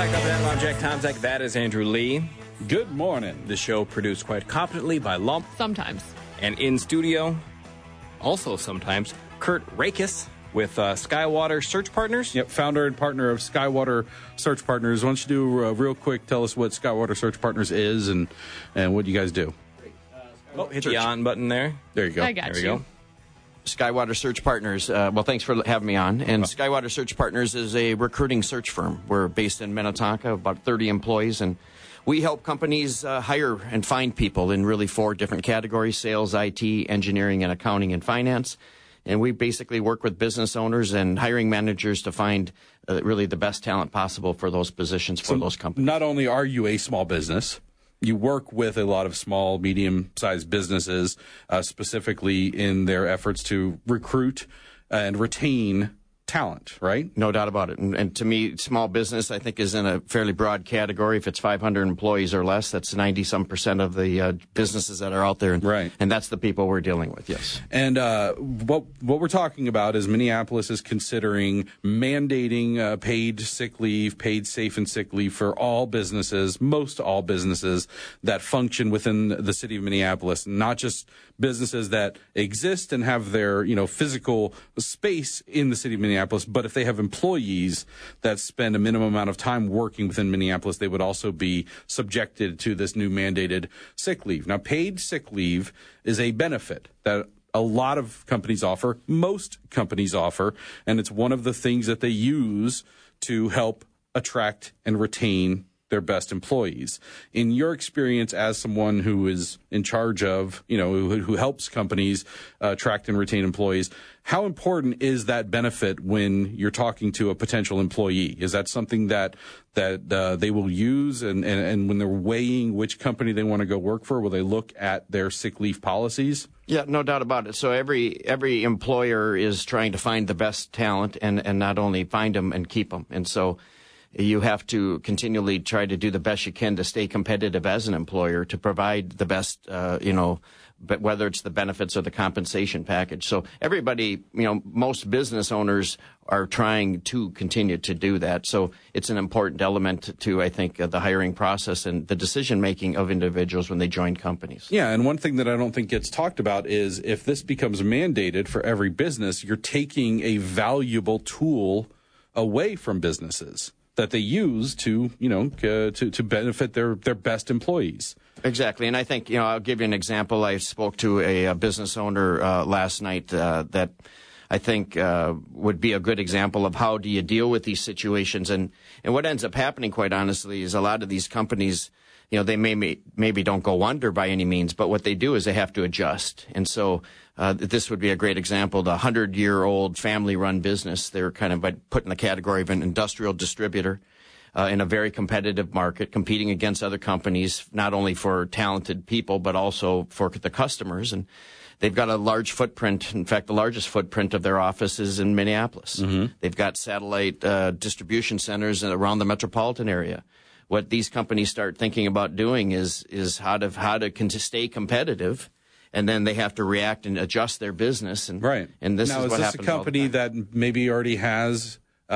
Sack.FM, I'm Jack Tomzak. That is Andrew Lee. Good morning. The show produced quite competently by Lump. Sometimes. And in studio, also sometimes, Kurt Rakes with Skywater Search Partners. Yep, founder and partner of Skywater Search Partners. Why don't you do real quick, tell us what Skywater Search Partners is and what you guys do. Hit the on button there. There you go. I got There we you. go. Skywater Search Partners. Well, thanks for having me on. And Skywater Search Partners is a recruiting search firm. We're based in Minnetonka, about 30 employees, and we help companies hire and find people in really 4 different categories: sales, IT, engineering, and accounting and finance. And we basically work with business owners and hiring managers to find really the best talent possible for those positions for those companies. Not only are you a small business, you work with a lot of small, medium-sized businesses, specifically in their efforts to recruit and retain talent, right? No doubt about it. And to me, small business, I think, is in a fairly broad category. If it's 500 employees or less, that's 90-some% of the businesses that are out there. Right. And that's the people we're dealing with, yes. And what we're talking about is Minneapolis is considering mandating paid sick leave, paid safe and sick leave for all businesses, most all businesses that function within the city of Minneapolis, not just businesses that exist and have their, physical space in the city of Minneapolis, but if they have employees that spend a minimum amount of time working within Minneapolis, they would also be subjected to this new mandated sick leave. Now, paid sick leave is a benefit that a lot of companies offer, most companies offer, and it's one of the things that they use to help attract and retain their best employees. In your experience as someone who is in charge of, who helps companies attract and retain employees, how important is that benefit when you're talking to a potential employee? Is that something that they will use, and when they're weighing which company they want to go work for, will they look at their sick leave policies? Yeah, no doubt about it. So every employer is trying to find the best talent and not only find them and keep them. And so you have to continually try to do the best you can to stay competitive as an employer to provide the best, but whether it's the benefits or the compensation package. So everybody, most business owners are trying to continue to do that. So it's an important element to, I think, the hiring process and the decision-making of individuals when they join companies. Yeah, and one thing that I don't think gets talked about is if this becomes mandated for every business, you're taking a valuable tool away from businesses that they use to benefit their best employees. Exactly. And I think, I'll give you an example. I spoke to a business owner last night that I think would be a good example of how do you deal with these situations. And what ends up happening, quite honestly, is a lot of these companies, they maybe don't go under by any means, but what they do is they have to adjust. And so this would be a great example. The 100-year-old family-run business, they're kind of put in the category of an industrial distributor in a very competitive market, competing against other companies, not only for talented people, but also for the customers. And they've got a large footprint. In fact, the largest footprint of their office is in Minneapolis. Mm-hmm. They've got satellite distribution centers around the metropolitan area. What these companies start thinking about doing is how to stay competitive, and then they have to react and adjust their business. And, right. And this now, is what happens. Is this a company that maybe already has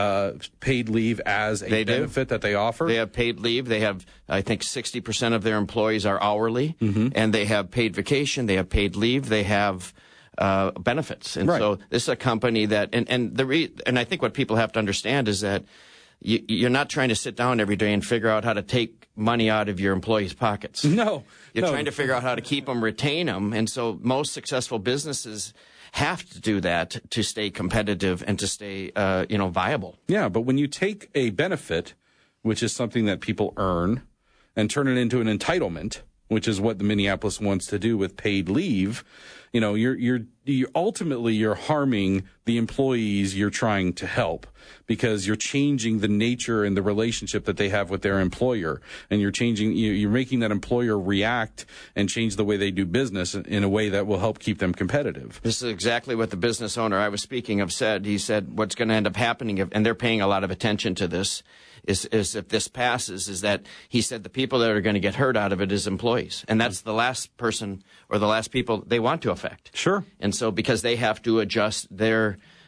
paid leave as a benefit that they offer? They have paid leave. They have, I think, 60% of their employees are hourly, mm-hmm. and they have paid vacation. They have paid leave. They have benefits. And so this is a company that, and I think what people have to understand is that you're not trying to sit down every day and figure out how to take money out of your employees' pockets. No. You're trying to figure out how to keep them, retain them. And so most successful businesses have to do that to stay competitive and to stay, viable. Yeah, but when you take a benefit, which is something that people earn, and turn it into an entitlement, which is what the Minneapolis wants to do with paid leave, you're ultimately harming the employees you're trying to help, because you're changing the nature and the relationship that they have with their employer, and you're making that employer react and change the way they do business in a way that will help keep them competitive. This is exactly what the business owner I was speaking of said. He said what's going to end up happening, and they're paying a lot of attention to this, is if this passes, is that he said the people that are going to get hurt out of it is employees. And that's the last person or the last people they want to affect. Sure. And so because they have to adjust their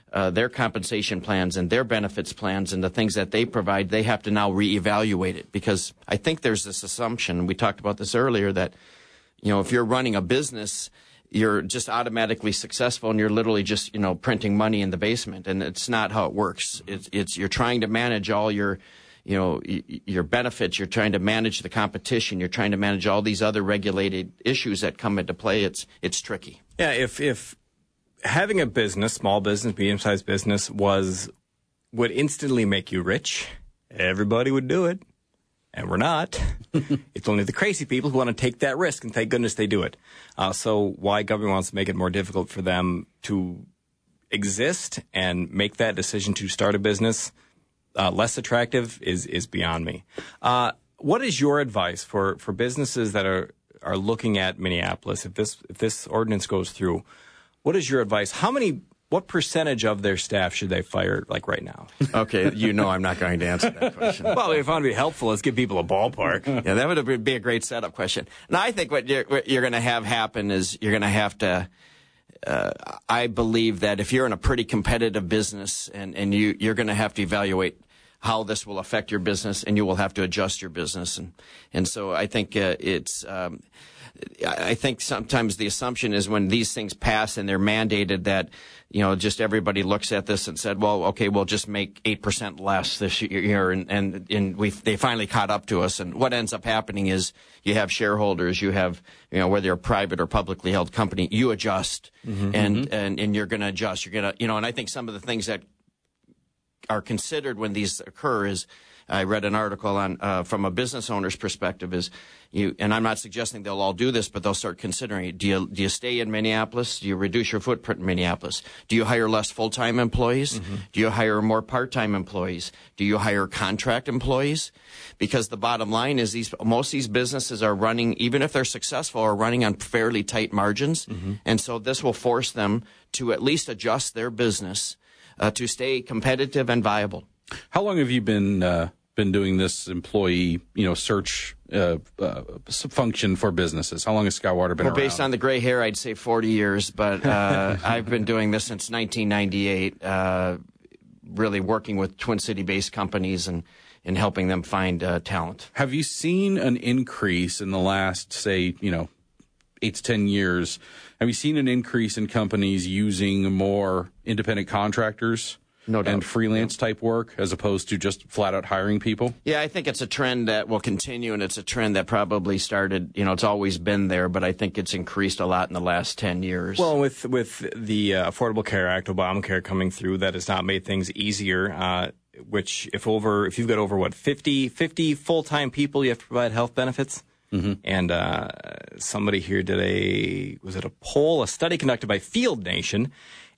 their compensation plans and their benefits plans and the things that they provide, they have to now reevaluate it. Because I think there's this assumption, we talked about this earlier, that, if you're running a business, you're just automatically successful and you're literally just, printing money in the basement. And it's not how it works. It's you're trying to manage all your benefits. You're trying to manage the competition. You're trying to manage all these other regulated issues that come into play. It's tricky. Yeah, if having a business, small business, medium-sized business, would instantly make you rich, everybody would do it. And we're not. It's only the crazy people who want to take that risk, and thank goodness they do it. So why government wants to make it more difficult for them to exist and make that decision to start a business less attractive is beyond me. What is your advice for businesses that are looking at Minneapolis? If this ordinance goes through, what is your advice? What percentage of their staff should they fire, like right now? Okay, I'm not going to answer that question. Well, if I want to be helpful, let's give people a ballpark. Yeah, that would be a great setup question. Now, I think what you're going to have happen is you're going to have to. I believe that if you're in a pretty competitive business and you're going to have to evaluate how this will affect your business, and you will have to adjust your business, and so I think I think sometimes the assumption is when these things pass and they're mandated that, just everybody looks at this and said, well, okay, we'll just make 8% less this year. And they finally caught up to us. And what ends up happening is you have shareholders, you have, whether you're a private or publicly held company, you adjust and you're going to adjust. You're going to, and I think some of the things that are considered when these occur is, I read an article on from a business owner's perspective is and I'm not suggesting they'll all do this, but they'll start considering it. Do you stay in Minneapolis? Do you reduce your footprint in Minneapolis? Do you hire less full-time employees? Do you hire more part-time employees? Do you hire contract employees? Because the bottom line is most of these businesses are running, even if they're successful, are running on fairly tight margins. And so this will force them to at least adjust their business to stay competitive and viable. How long have you been doing this employee, search function for businesses? How long has SkyWater been around? Well, based on the gray hair, I'd say 40 years, but I've been doing this since 1998, really working with Twin City-based companies and helping them find talent. Have you seen an increase in the last, say, 8 to 10 years? Have you seen an increase in companies using more independent contractors? No doubt. And freelance type work as opposed to just flat out hiring people? Yeah, I think it's a trend that will continue, and it's a trend that probably started, it's always been there, but I think it's increased a lot in the last 10 years. Well, with the Affordable Care Act, Obamacare coming through, that has not made things easier, which if you've got over 50 full-time people, you have to provide health benefits. And somebody here did a study conducted by Field Nation.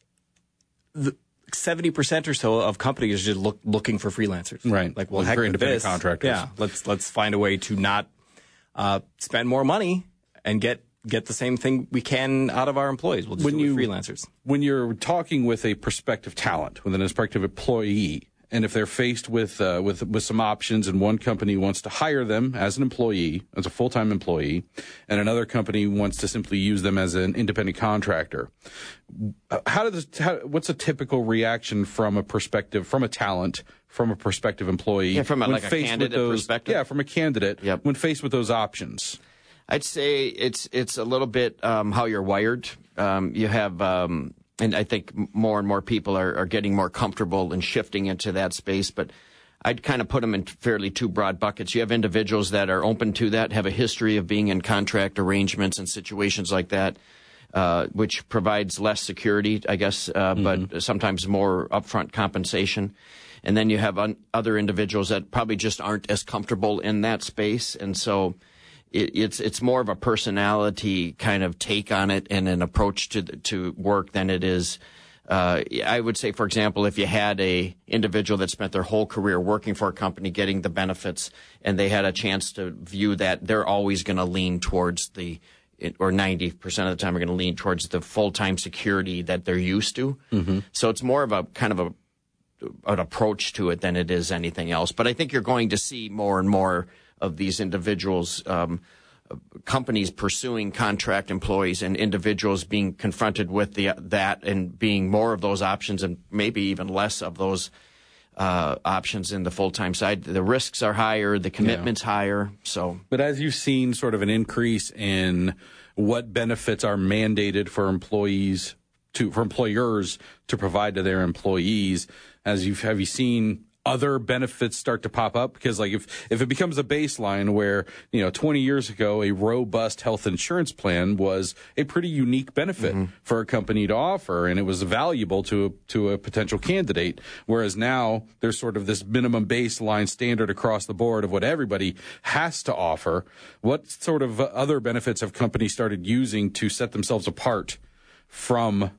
70% or so of companies are just looking for freelancers. Right. Like, well, heck with independent this. Contractors. Yeah. Let's find a way to not spend more money and get the same thing we can out of our employees. We'll just do it with freelancers. When you're talking with a prospective talent, with an prospective employee, and if they're faced with some options, and one company wants to hire them as an employee, as a full-time employee, and another company wants to simply use them as an independent contractor, what's a typical reaction from a prospective employee? Yeah, from a candidate perspective. Yeah, from a candidate. Yep. When faced with those options. I'd say it's a little bit how you're wired. You have. And I think more and more people are getting more comfortable in shifting into that space. But I'd kind of put them in fairly two broad buckets. You have individuals that are open to that, have a history of being in contract arrangements and situations like that, which provides less security, I guess, but sometimes more upfront compensation. And then you have other individuals that probably just aren't as comfortable in that space. And so it's more of a personality kind of take on it and an approach to work than it is. I would say, for example, if you had a individual that spent their whole career working for a company, getting the benefits, and they had a chance to view that, they're always going to lean towards or 90% of the time are going to lean towards the full-time security that they're used to. So it's more of a kind of an approach to it than it is anything else. But I think you're going to see more and more of these individuals companies pursuing contract employees and individuals being confronted with that and being more of those options and maybe even less of those options in the full-time side. The risks are higher, the commitment's higher. So, but as you've seen sort of an increase in what benefits are mandated for employers to provide to their employees, have you seen other benefits start to pop up? Because like if it becomes a baseline where 20 years ago a robust health insurance plan was a pretty unique benefit for a company to offer, and it was valuable to a potential candidate, whereas now there's sort of this minimum baseline standard across the board of what everybody has to offer. What sort of other benefits have companies started using to set themselves apart from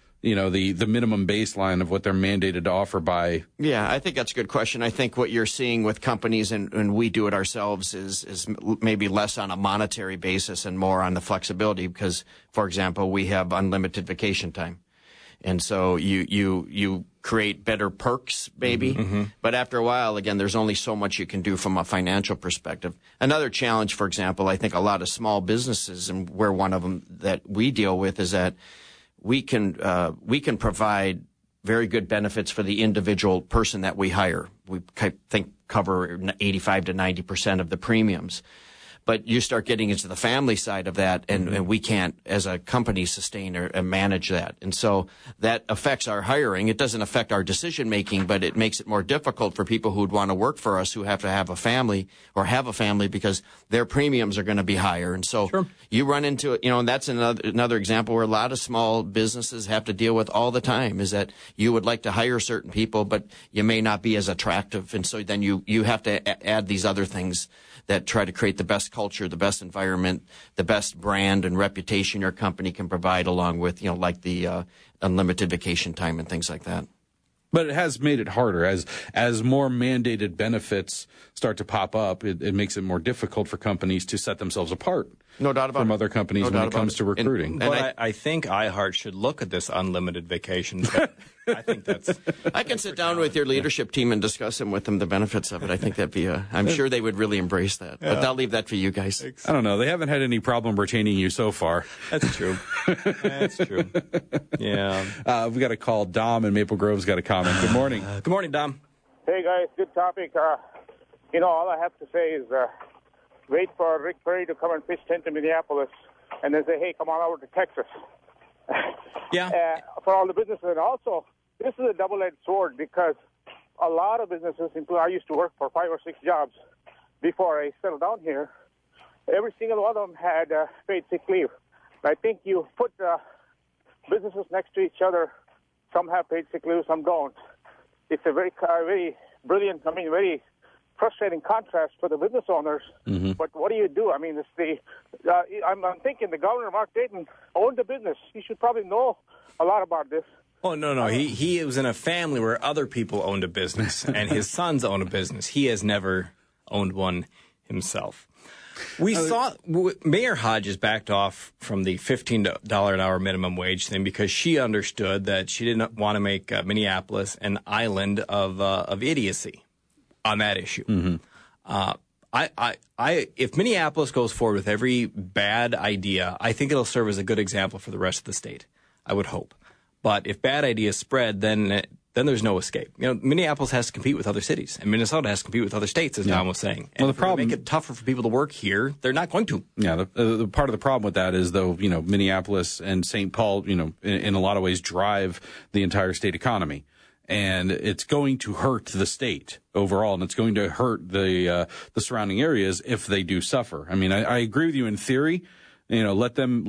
the minimum baseline of what they're mandated to offer by? Yeah, I think that's a good question. I think what you're seeing with companies, and we do it ourselves, is maybe less on a monetary basis and more on the flexibility because, for example, we have unlimited vacation time. And so you create better perks, maybe. But after a while, again, there's only so much you can do from a financial perspective. Another challenge, for example, I think a lot of small businesses, and we're one of them that we deal with, is that we can provide very good benefits for the individual person that we hire. We think cover 85 to 90% of the premiums. But you start getting into the family side of that, and we can't, as a company, sustain or manage that. And so that affects our hiring. It doesn't affect our decision-making, but it makes it more difficult for people who would want to work for us who have to have a family because their premiums are going to be higher. And so you run into it, and that's another example where a lot of small businesses have to deal with all the time, is that you would like to hire certain people, but you may not be as attractive. And so then you have to add these other things that try to create the best culture, the best environment, the best brand and reputation your company can provide, along with, like the unlimited vacation time and things like that. But it has made it harder. As more mandated benefits start to pop up, it makes it more difficult for companies to set themselves apart. No doubt about from it. other companies when it comes to recruiting. But I think iHeart should look at this unlimited vacation. I think that's. I can sit down with your leadership team and discuss them with them the benefits of it. I think that'd be I'm sure they would really embrace that. Yeah. But I'll leave that for you guys. I don't know. They haven't had any problem retaining you so far. That's true. That's true. Yeah. We've got a call. Dom in Maple Grove's got a comment. Good morning. Good morning, Dom. Hey guys, good topic. All I have to say is wait for Rick Perry to come and pitch tent to Minneapolis, and then say, hey, come on over to Texas. Yeah. For all the businesses. And also, this is a double-edged sword because a lot of businesses, I used to work for 5 or 6 jobs before I settled down here. Every single one of them had paid sick leave. I think you put businesses next to each other. Some have paid sick leave, some don't. It's a very, very brilliant, very frustrating contrast for the business owners. But what do you do? I mean, I'm thinking the governor, Mark Dayton, owned the business. He should probably know a lot about this. Oh, no. He was in a family where other people owned a business, and his sons own a business. He has never owned one himself. We saw Mayor Hodges backed off from the $15 an hour minimum wage thing because she understood that she didn't want to make Minneapolis an island of idiocy on that issue. If Minneapolis goes forward with every bad idea, I think it'll serve as a good example for the rest of the state. I would hope. But if bad ideas spread, then there's no escape. Minneapolis has to compete with other cities, and Minnesota has to compete with other states, as Don was saying. And the problem make it tougher for people to work here. They're not going to. Yeah, the part of the problem with that is, though, Minneapolis and St. Paul, in a lot of ways drive the entire state economy. And it's going to hurt the state overall, and it's going to hurt the surrounding areas if they do suffer. I mean, I agree with you in theory. Let them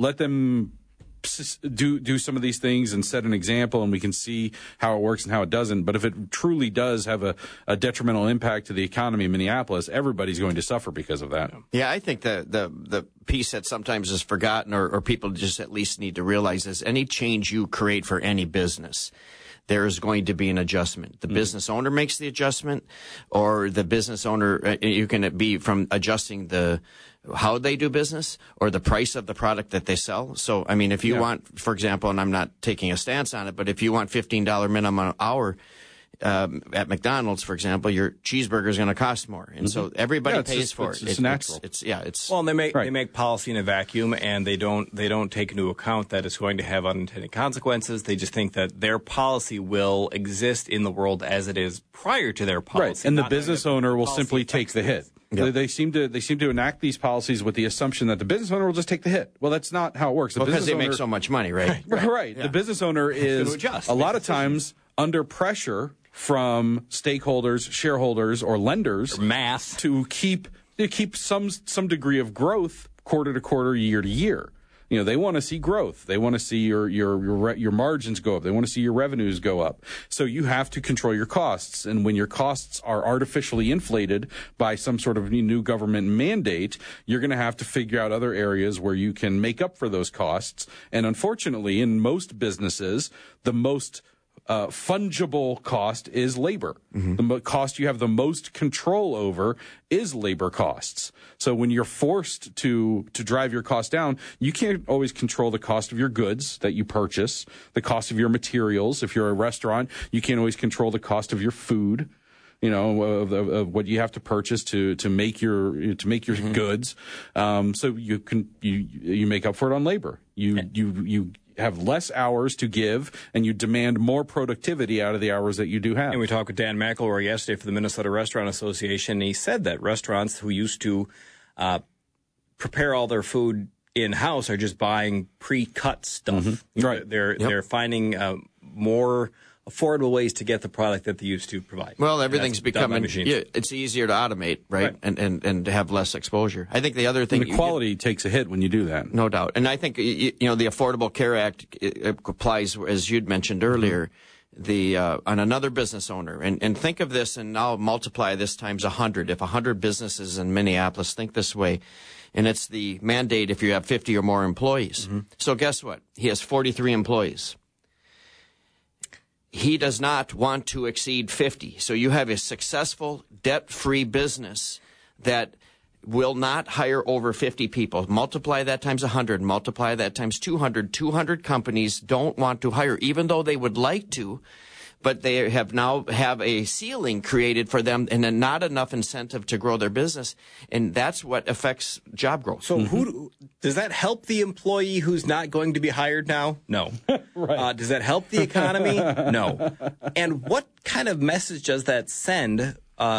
do some of these things and set an example, and we can see how it works and how it doesn't. But if it truly does have a detrimental impact to the economy in Minneapolis, everybody's going to suffer because of that. Yeah, I think the piece that sometimes is forgotten or people just at least need to realize is any change you create for any business, there is going to be an adjustment. The business owner makes the adjustment, or the business owner, you can be from adjusting how they do business or the price of the product that they sell. So, I mean, if you want, for example, and I'm not taking a stance on it, but if you want $15 minimum an hour, at McDonald's, for example, your cheeseburger is going to cost more, and so everybody pays for it. It's natural. It's Well, and they make policy in a vacuum, and they don't take into account that it's going to have unintended consequences. They just think that their policy will exist in the world as it is prior to their policy. Right, and the business owner will simply take the hit. Yep. They seem to enact these policies with the assumption that the business owner will just take the hit. Well, that's not how it works. Because they make so much money, right? Right. Yeah. The business owner is a lot of times under pressure from stakeholders, shareholders, or lenders, or mass, to keep some degree of growth quarter to quarter, year to year. You know, they want to see growth. They want to see your margins go up. They want to see your revenues go up. So you have to control your costs. And when your costs are artificially inflated by some sort of new government mandate, you're going to have to figure out other areas where you can make up for those costs. And unfortunately, in most businesses, the most fungible cost is labor. Mm-hmm. The cost you have the most control over is labor costs. So when you're forced to drive your costs down, you can't always control the cost of your goods that you purchase, the cost of your materials. If you're a restaurant, you can't always control the cost of your food. You know, of what you have to purchase to make your mm-hmm. goods. So you make up for it on labor. You have less hours to give, and you demand more productivity out of the hours that you do have. And we talked with Dan McElroy yesterday for the Minnesota Restaurant Association, and he said that restaurants who used to prepare all their food in-house are just buying pre-cut stuff. Mm-hmm. Right. They're finding more affordable ways to get the product that they used to provide. Well, everything's becoming, it's easier to automate, right? And to have less exposure. I think the other thing... And the quality takes a hit when you do that. No doubt. And I think, the Affordable Care Act applies, as you'd mentioned earlier, on another business owner. And think of this, and now multiply this times 100. If 100 businesses in Minneapolis think this way, and it's the mandate if you have 50 or more employees. Mm-hmm. So guess what? He has 43 employees. He does not want to exceed 50. So you have a successful, debt-free business that will not hire over 50 people. Multiply that times 100, multiply that times 200. 200 companies don't want to hire, even though they would like to, but they have a ceiling created for them and then not enough incentive to grow their business. And that's what affects job growth. So does that help the employee who's not going to be hired now? No. Right. Does that help the economy? No. And what kind of message does that send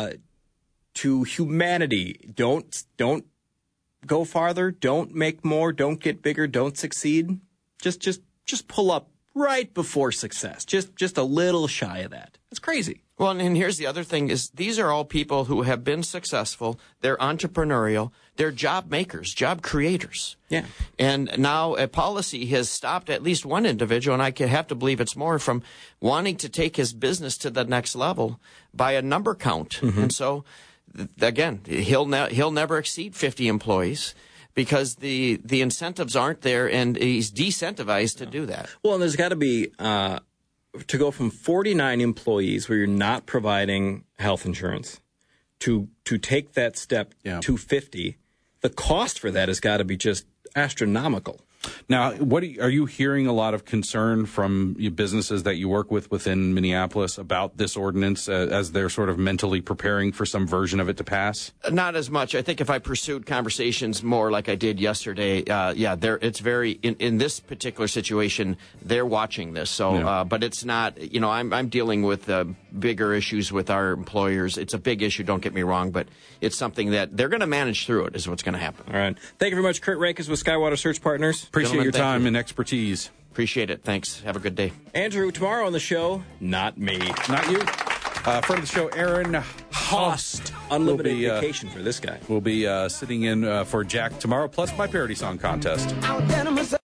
to humanity? Don't go farther. Don't make more. Don't get bigger. Don't succeed. Just pull up right before success. Just a little shy of that. That's crazy. Well, and here's the other thing is these are all people who have been successful. They're entrepreneurial. They're job makers, job creators. Yeah. And now a policy has stopped at least one individual, and I have to believe it's more, from wanting to take his business to the next level by a number count. Mm-hmm. And so, again, he'll never exceed 50 employees, because the incentives aren't there, and he's decentivized to do that. Well, and there's got to be, to go from 49 employees where you're not providing health insurance to take that step to 50, the cost for that has got to be just astronomical. Now, are you hearing a lot of concern from businesses that you work with within Minneapolis about this ordinance as they're sort of mentally preparing for some version of it to pass? Not as much. I think if I pursued conversations more like I did yesterday, it's very in this particular situation, they're watching this. So, but it's not. I'm dealing with bigger issues with our employers. It's a big issue. Don't get me wrong, but it's something that they're going to manage through it. Is what's going to happen. All right. Thank you very much, Kurt Rakus with Skywater Search Partners. Appreciate your time and expertise. Appreciate it. Thanks. Have a good day. Andrew, tomorrow on the show, not me. Not you. Friend of the show, Aaron Host. Unlimited vacation for this guy. We'll be sitting in for Jack tomorrow, plus my parody song contest.